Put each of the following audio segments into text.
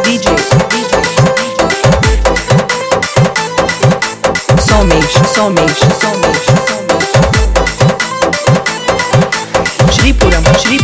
Somesh Shripuram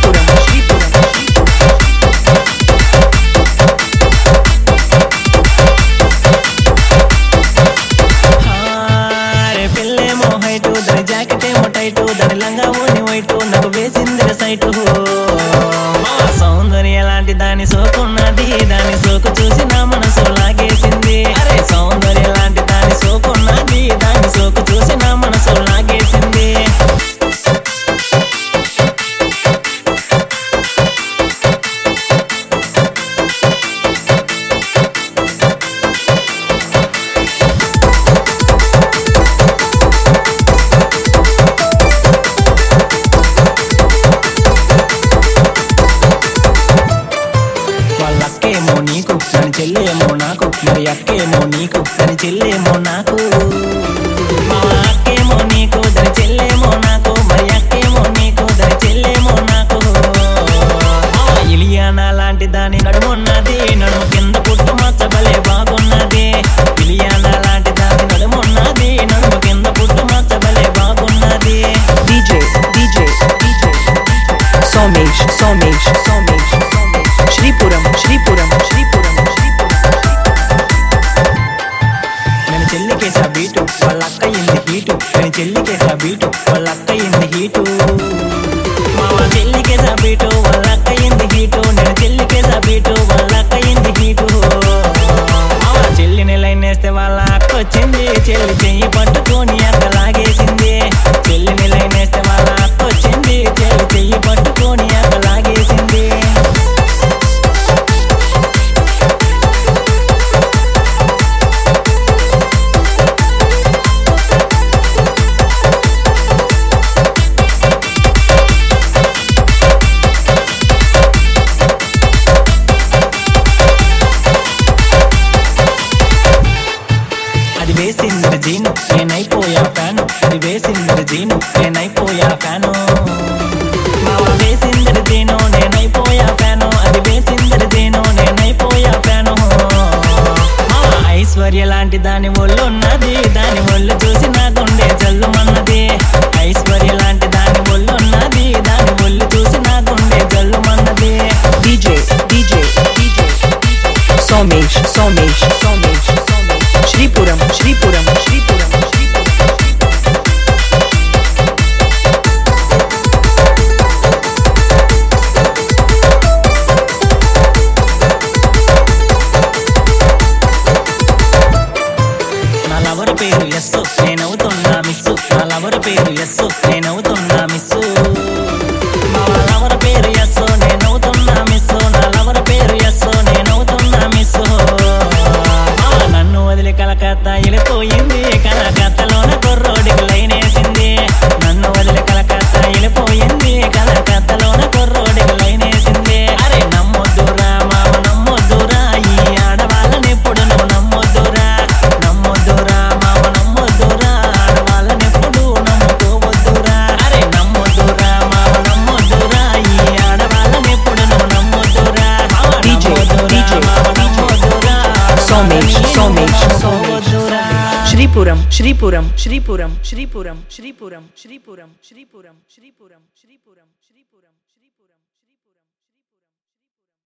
సౌందర్య లాంటి దాని సోకున్నది దాని సోకు చూసి నా మనసు లాగేసింది అరే సౌందర్య లాంటి దాని సోకున్నది దాని సోకు చూసి నా మనసు లాగేసింది నీకు నన్ను చెల్లేమో నాకు మరి అక్కేమో నీకు దాని చెల్లేమో నాకు మా అక్కేమో నీకు దాని చెల్లేమో నాకు మరి అక్కేమో నీకు దాని చెల్లేమో నాకు ఇలియానా లాంటి దాని నడుమున్నది నడుము కింద పుట్టు మచ్చబలే బాగున్నది ఇలియానా లాంటి దాని నడుమున్నది నడుము కింద పుట్టు మచ్చబలే బాగున్నది DJ Somesh Shripuram నేను చెల్లికేసా బీటు వాళ్ళ అక్క ఇంది హీటు నేను చెల్లికేసా బీటు వాళ్ళ అక్క ఇంది హీటు మామ చెల్లికేసా బీటు వాళ్ళ అక్క ఇంది హీటు నేను చెల్లికేసా బీటు వాళ్ళ అక్క ఇంది హీటు మామ చెల్లిని లైన్ వేస్తే వాళ్ళ అక్క వచ్చింది చెల్లి చెయ్యి పట్టుకొని అక్క లాగేసింది చెల్లిని లైన్ వేస్తే వాళ్ళ అక్క వచ్చింది చెల్లి చెయ్యి పట్టుకొని అక్క లాగేసింది అది వేసింది జీను నేనైపోయా ఫ్యాను అది వేసింది జీను నేనైపోయా ఫ్యాను మామ వేసింది జీను నేనైపోయా ఫ్యాను అది వేసింది జీను నేనైపోయా ఫ్యాను మామ ఐశ్వర్య లాంటి దాని ఒళ్ళున్నది దాని ఒళ్ళు చూసి నా గుండె జల్లుమన్నది ఐశ్వర్య లాంటి దాని ఒళ్ళున్నది దాని ఒళ్ళు చూసి నా గుండె జల్లుమన్నది DJ Somesh Shripuram నా లవర్ పేరు యస్సు నేనవుతున్నా మిస్సు నా లవర్ పేరు యస్సు నేనవుతున్నా మిస్సు నా లవర్ పేరు యస్సు నేనవుతున్నా మిస్సు నా లవర్ పేరు యస్సు నేనవుతున్నా మిస్సు నన్ను వదిలి కలకత్తా వెళ్ళిపోయింది కలకత్తలోన కుర్రోడికి లైన్ వేసింది నన్ను వదిలి కలకత్తా వెళ్ళిపోయింది కలకత్తలోన కుర్రోడికి లైన్ వేసింది అరే నమ్మొద్దురా మామ నమ్మొద్దురా ఈ ఆడవాళ్ళని ఎప్పుడు నువ్వు నమ్మొద్దురా నమ్మొద్దురా మామ నమ్మొద్దురా ఆడవాళ్ళని ఎప్పుడు నమ్ముకోవద్దురా అరే నమ్మొద్దురా మామ నమ్మొద్దురా ఈ ఆడవాళ్ళని ఎప్పుడు నువ్వు నమ్మొద్దురా DJ Somesh Shripuram